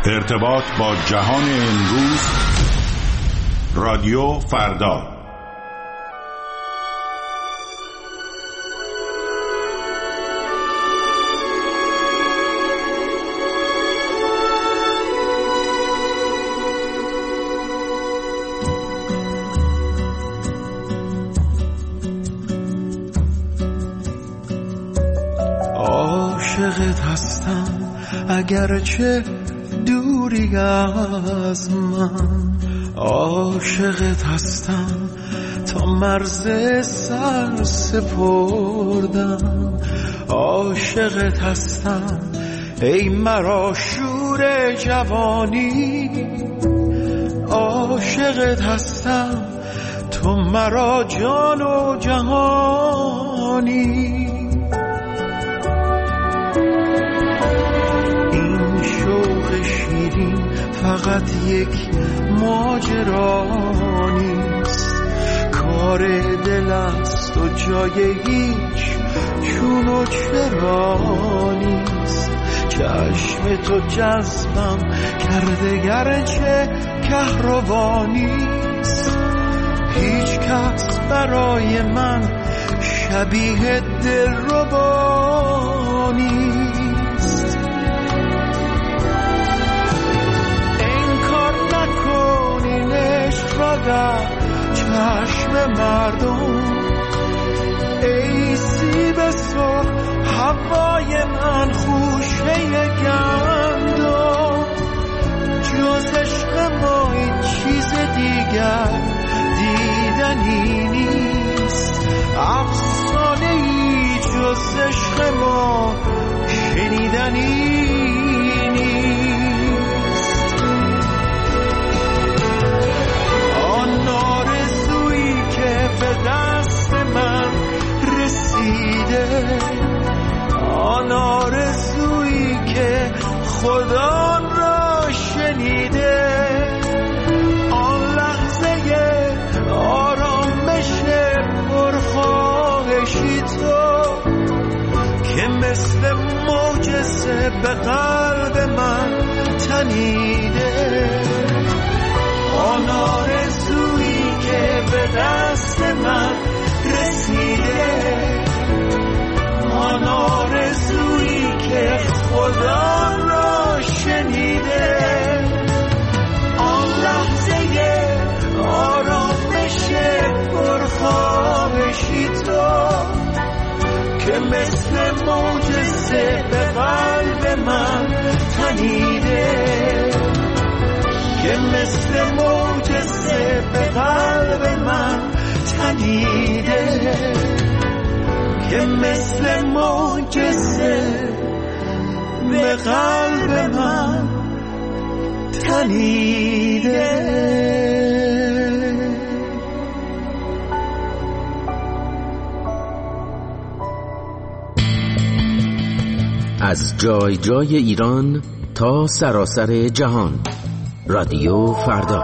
ارتباط با جهان امروز. رادیو فردا. عاشقت هستم اگرچه دوری از من، عاشقت هستم تا مرز سر سپردم، عاشقت هستم ای مرا شور جوانی، عاشقت هستم تو مرا جان و جهانی. فقط یک ماجرا نیست، کار دل است و جای هیچ چون و چرا نیست. چشم تو جذبم کرده گرچه کهربا نیست، هیچ کس برای من شبیه دلربا نیست. در چشم مردم ای سیب سرخ هوای من خوشه گندم، جز عشق ما این چیز دیگر دیدنی نیست، افسانه ای جز عشق ما شنیدنی به دست من رسیده، آن آرزویی که خدا را شنیده، آن لحظه آرامش پرخواهشی تو که مثل معجزه به قلب من تنیده، آن آرزویی که به دست من رسیده، آن آرزویی که خدا را شنیده، آن لحظه آرامش پرخواهشی تو که مثل معجزه به قلب من تنیده، که مثل معجزه به قلب من تنیده، که مثل معجزه به قلب من تنیده. از جای جای ایران تا سراسر جهان، رادیو فردا.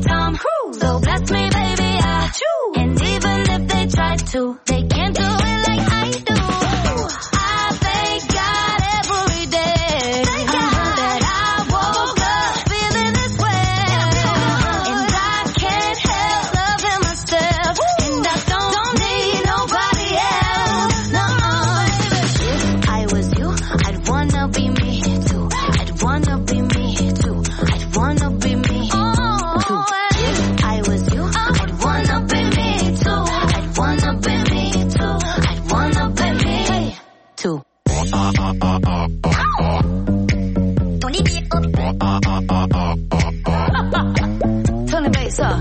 to. They can't do it like too. Turn the bass up.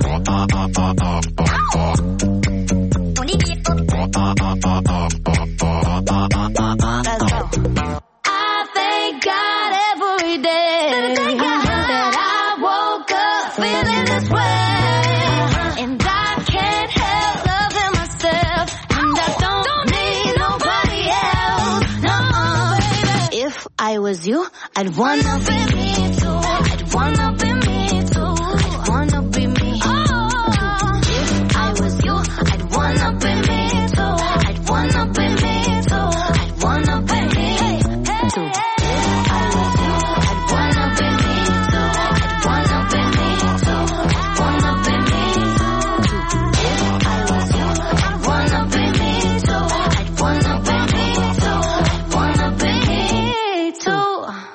Let's go. I thank God every day that I woke up feeling this way, and I can't help loving myself, and I don't need nobody else. No, baby. If I was you, I'd wanna be me too. I'd wanna be me too. I'd wanna be me. If I was you, I'd wanna be me too. I'd wanna be me too. I'd wanna be me too. If I was you, I'd wanna be me too. I'd wanna be me too. I'd wanna be me too. If I was you, I'd wanna be me too. I'd wanna be me too. I'd wanna be me too.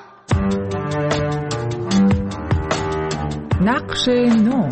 نقش نو.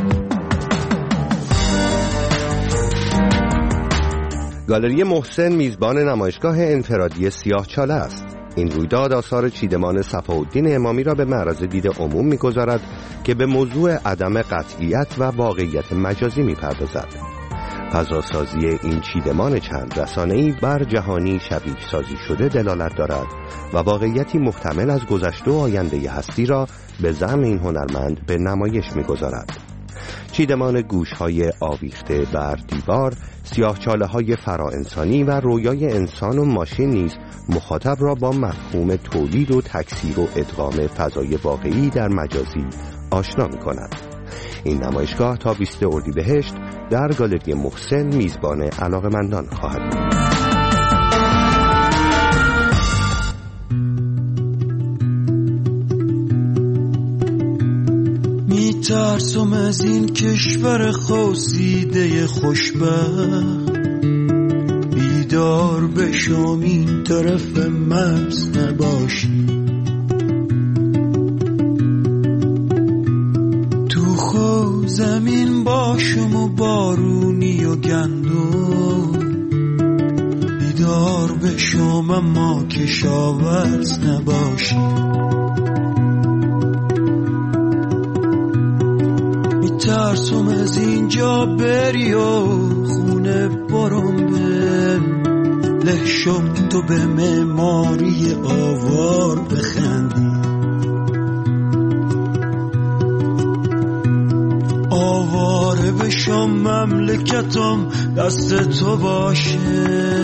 گالری محسن میزبان نمایشگاه انفرادی سیاهچاله است. این رویداد آثار چیدمان صفاالدین امامی را به معرض دید عموم می‌گذارد که به موضوع عدم قطعیت و واقعیت مجازی می‌پردازد. فضاسازی این چیدمان چند رسانه‌ای بر جهانی شبیه سازی شده دلالت دارد و واقعیتی محتمل از گذشته و آینده هستی را به زعم این هنرمند به نمایش می‌گذارد. چیدمان گوش‌های آویخته بر دیوار، سیاه‌چاله‌های فراانسانی و رویای انسان و ماشین نیز مخاطب را با مفهوم تولید و تکثیر و ادغام فضای واقعی در مجازی آشنا می‌کند. این نمایشگاه تا 20 اردیبهشت در گالری محسن میزبان علاقه‌مندان خواهد بود. میترسم از این کشور خواسیده خوشبخت، بیدار بشم این طرف مرز نباشی، تو خو زمین باشم و بارونی و گندم، بیدار بشم اما کشاورز نباشی. ترسم از اینجا بری و خونه برم به لحشم تو به معماری آوار بخندی، آواره بشم مملکتم دست تو باشه،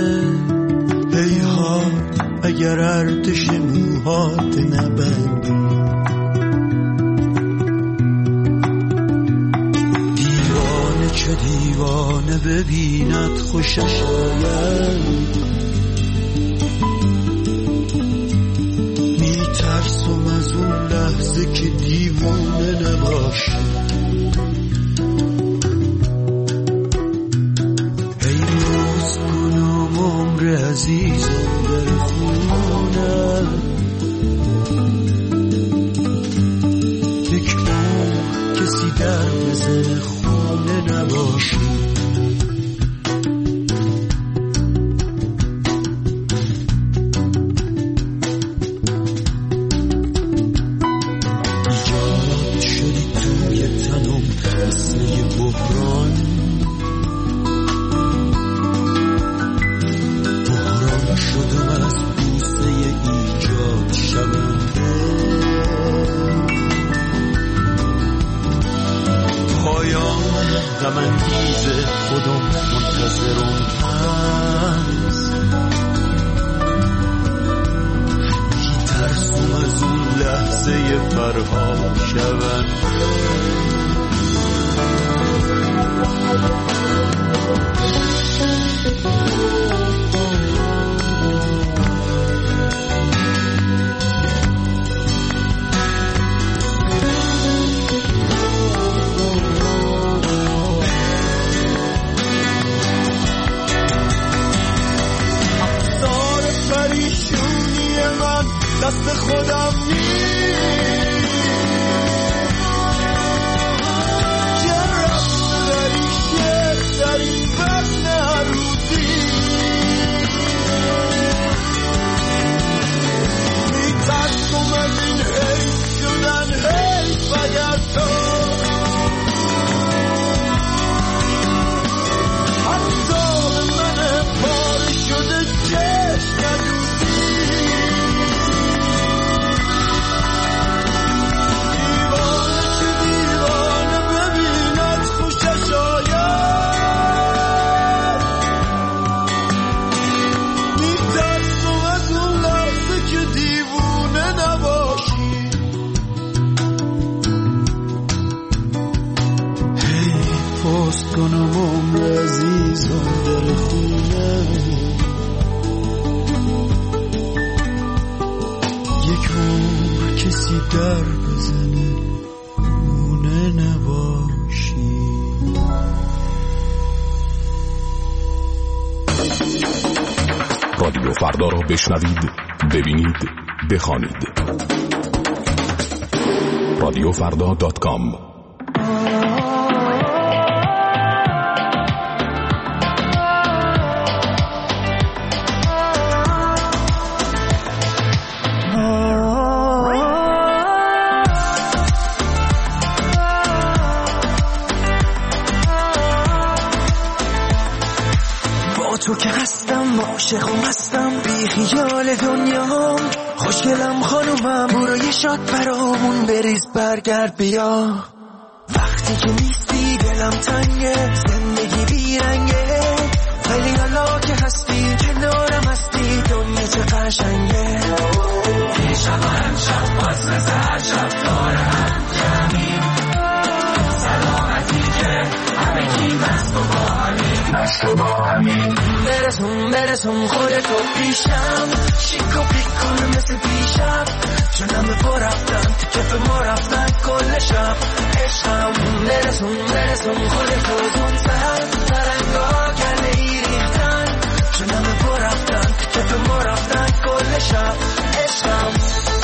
هیهات اگر ارتش موهات نبندی، چه دیوانه ببیند خوشش آید، میترسم از اون لحظه که دیوانه نباشی، ای روز کنم عمر عزیزم در خونه، یک کسی در بزن خونه نباشی. ایجاد شدی توی تنم مثل یه بحران، بحران شدم از بوسه ایجاد شونده، پایان غم‌انگیز خودم منتظرم هست، میترسم از اون لحظه فرها شونده. دست خودم نیست، چه رفت داری شد در این وزن هر انسان داره خونه، یک عمر کسی در بزنه خونه نباشی. رادیو فردا را بشنوید، ببینید، بخوانید. radiofrda.com. تو که هستم عاشقم، هستم بی خیال دنیام، خوشگلم خانومم، برو یه شات برامون بریز، برگرد بیا. وقتی که نیستی دلم تنگه، زندگی بیرنگه، ولی حالا که هستی کنارم هستی دنیا چه قشنگه. یه شب و همشب باز مثل هر شب داره هم جمعیم، سلامتی که همه کی مست و با همین، مست و با همین. برسون خودتو پیشم، شیک و پیک کن مثل پیشم، جونم با رفتن تو کف ما رفتن کل شب عشقم. برسون خودتو زون سر سرنگا گله ای ریختن، جونم با رفتن تو کف ما رفتن کل شب عشقم.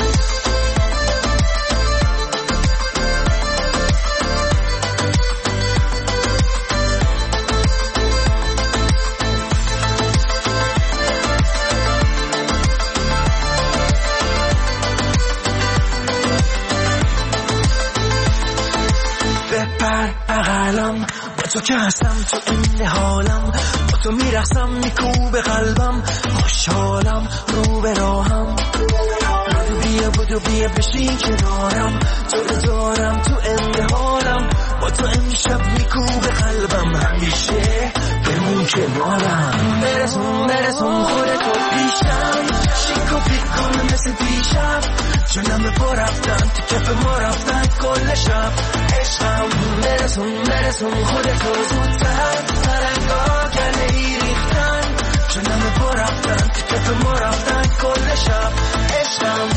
بغلم با تو که هستم تو این حالم، با تو میرسم میکوب قلبم، خوشحالم رو به راهم. بودو بیا بشین کنارم، تو رو دارم تو انتحالم، با تو امشب میکوب قلبم، همیشه بمون کنارم. برسون خودتو پیشم، شیک و پیک کن مثل پیشم، جونم با رفتن تو کف ما رفتن کل شب عشقم. برسون خودتو زودتر سرنگا گله ای ریختن، جونم با رفتن تو کف ما رفتن کل شب عشقم.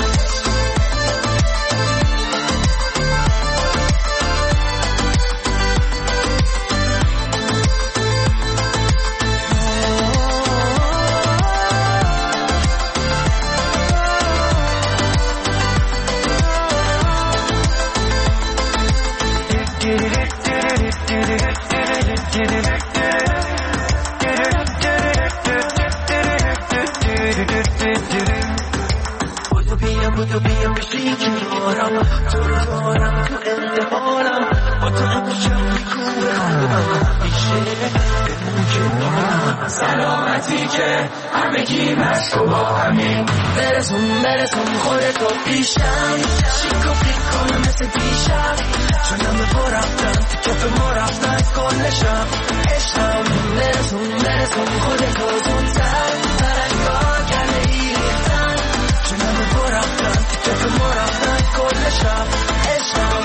بودو بیا بشین کنارم، تو رو دارم تو انتحالم، با تو امشب میکوب قلبم، همیشه بمون کنارم. سلامتی که همگی مست و با همین. برسون خودتو پیشم، شیک و پیک کن مثل دیشب، جونم با رفتن تو کف ما رفتن کل شب عشقم. برسون خودتو زودتر سرنگا گله ای ریختن، جونم با رفتن تو کف ما رفتن کل شب عشقم.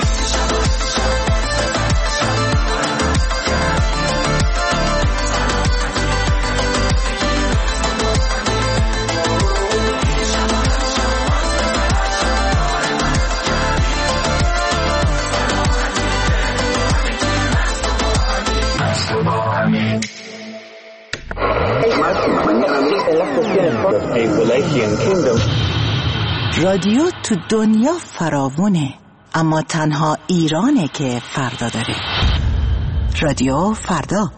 رادیو تو دنیا فراوونه، اما تنها ایرانه که فردا داره. رادیو فردا.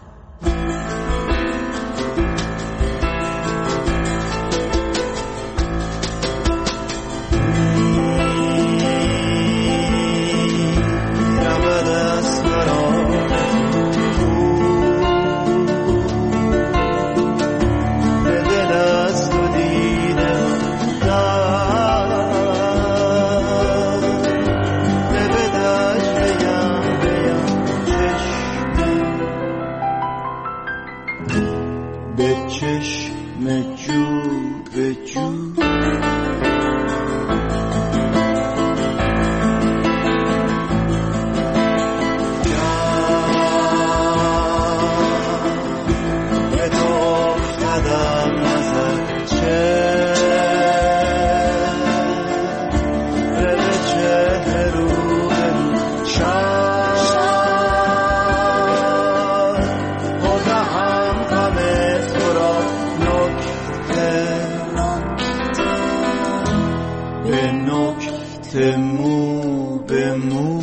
به مو به مو.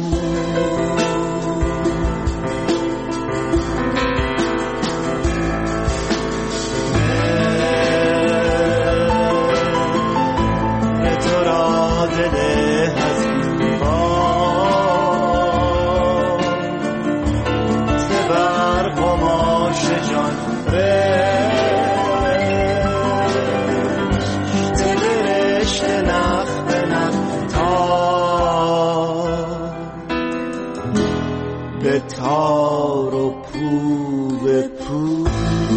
تو را دل هزین با سبر قماش جان به تار و پو به پو.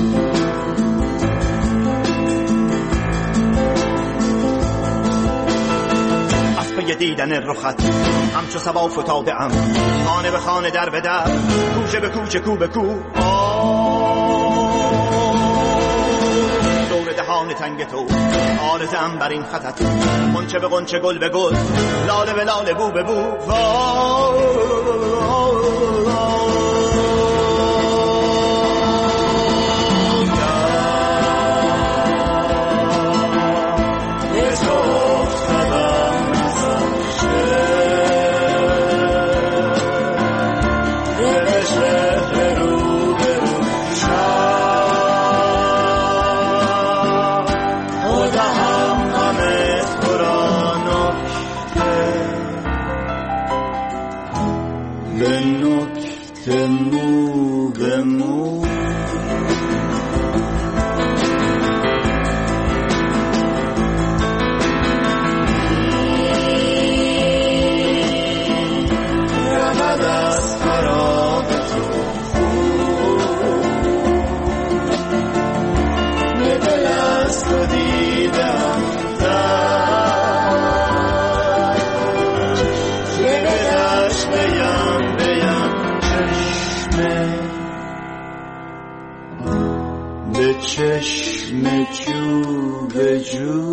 از پی دیدن رخت همچو صبا فتاده ام، خانه به خانه در به در، کوچه به کوچه کو به کو. دور دهان تنگ تو آرزم بر این خطت، غنچه به غنچه گل به گل، لاله به لاله بو به بو. چشم جو به جو.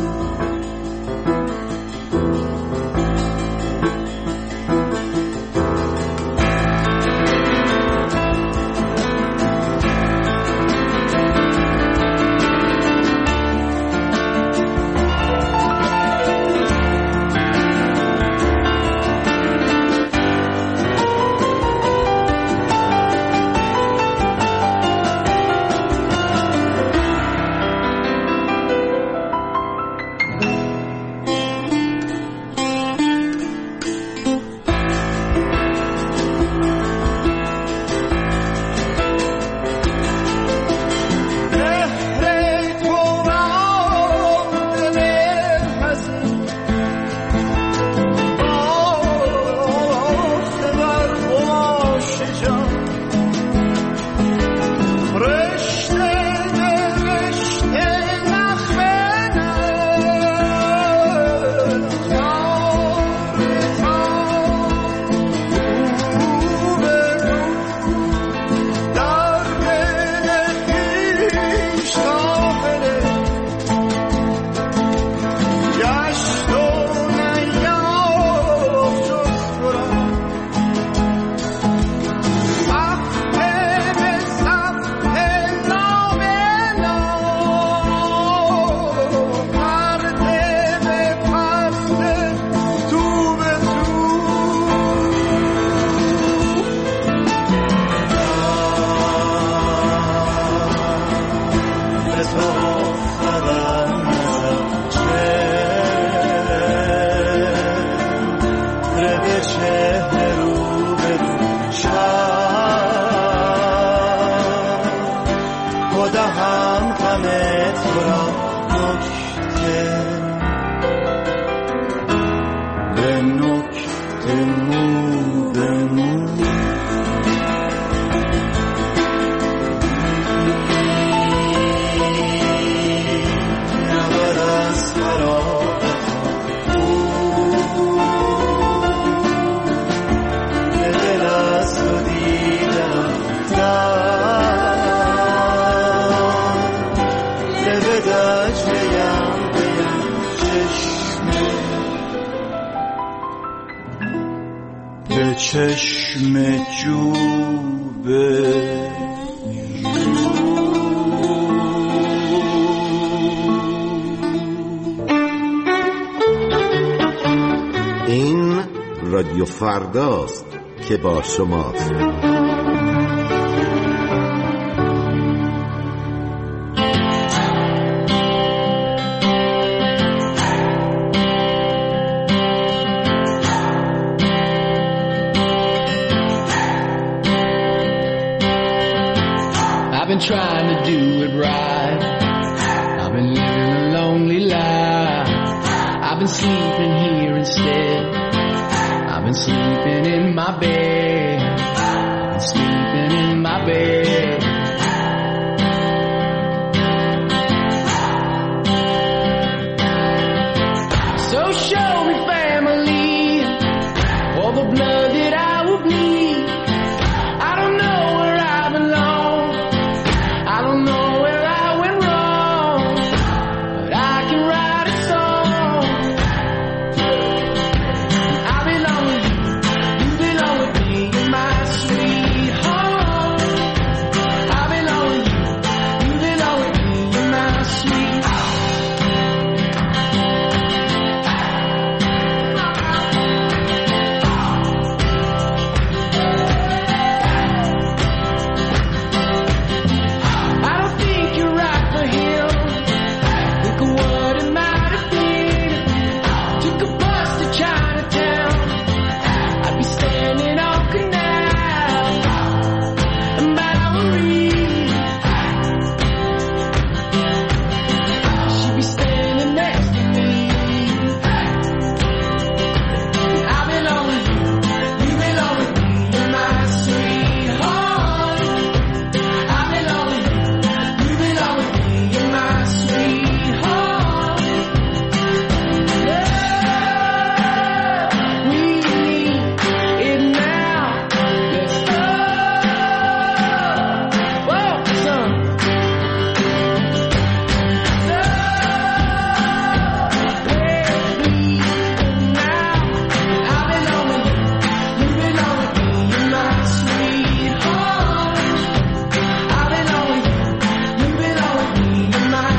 چشم جو به رادیو فرداست که با شماست. I've been trying to do it right. I've been living a lonely life. I've been sleeping here instead. I've been sleeping in my bed. I've been sleeping in my bed. So show me family, all the blood that I will bleed. I don't know where I belong. I don't know where I went wrong, but I can write a song. I belong with you, you belong with me, you're my sweetheart. I belong with you, you belong with me, you're my sweetheart. I don't think you're right for him. Think of what it might have been. Took a bus to Chinatown. I'd be standing on Canal and Bowery. She'd be standing next to me. I belong with you, you belong with me, you're my sweetheart. I belong with you, you belong with me, you're my sweetheart. We need it now. Let's go. Whoa, son. I belong with you, you belong with me, you're my sweetheart. I belong with you, you belong with me, you're my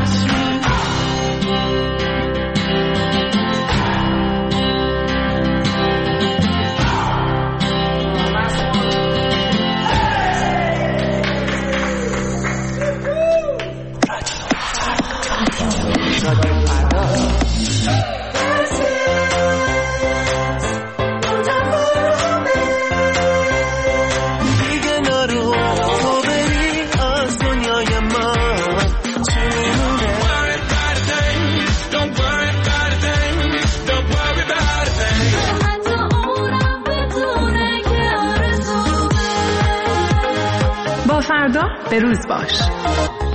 دیگه نرو تو بری از دنیای من چونه حتی اونم بدونه که آرزومه. با فردا به روز باش.